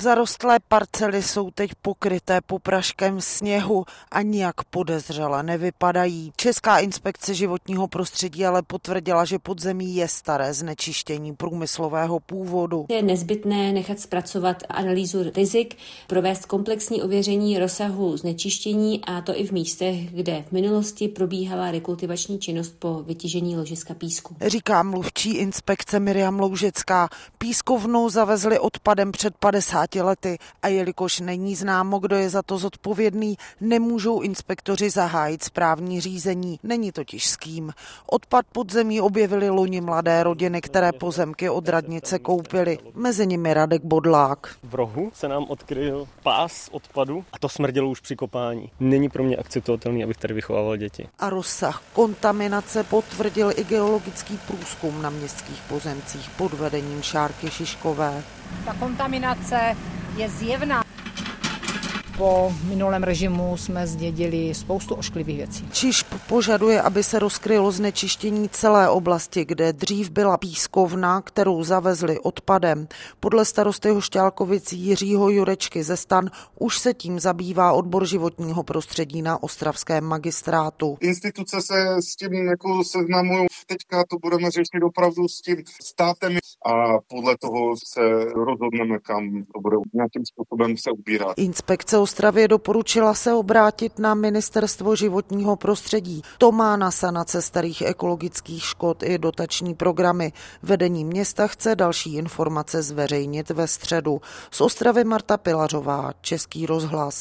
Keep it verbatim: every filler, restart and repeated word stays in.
Zarostlé parcely jsou teď pokryté popraškem sněhu a nijak podezřele nevypadají. Česká inspekce životního prostředí ale potvrdila, že podzemí je staré znečištění průmyslového původu. Je nezbytné nechat zpracovat analýzu rizik, provést komplexní ověření rozsahu znečištění, a to i v místech, kde v minulosti probíhala rekultivační činnost po vytěžení ložiska písku. Říká mluvčí inspekce Miriam Loužecká. Pískovnu zavezli odpadem před padesáti lety a jelikož není známo, kdo je za to zodpovědný, nemůžou inspektoři zahájit správní řízení. Není totiž s kým. Odpad podzemí objevili loni mladé rodiny, které pozemky od radnice koupily. Mezi nimi Radek Bodlák. V rohu se nám odkryl pás odpadu a to smrdělo už při kopání. Není pro mě akceptovatelný, abych tady vychovával děti. A rozsah kontaminace potvrdil i geologický průzkum na městských pozemcích pod vedením Šárky Šiškové. Ta kontaminace je zjevná. Po minulém režimu jsme zdědili spoustu ošklivých věcí. ČIŽP požaduje, aby se rozkrylo znečištění celé oblasti, kde dřív byla pískovna, kterou zavezli odpadem. Podle starosty Hošťálkovic Jiřího Jurečky ze STAN už se tím zabývá odbor životního prostředí na ostravském magistrátu. Instituce se s tím jako seznamují. Teďka to budeme řešit opravdu s tím státem a podle toho se rozhodneme, kam to bude nějakým způsobem se ubírat. Inspekce Ostravě doporučila se obrátit na Ministerstvo životního prostředí. To má na sanace starých ekologických škod i dotační programy. Vedení města chce další informace zveřejnit ve středu. Z Ostravy Marta Pilařová, Český rozhlas.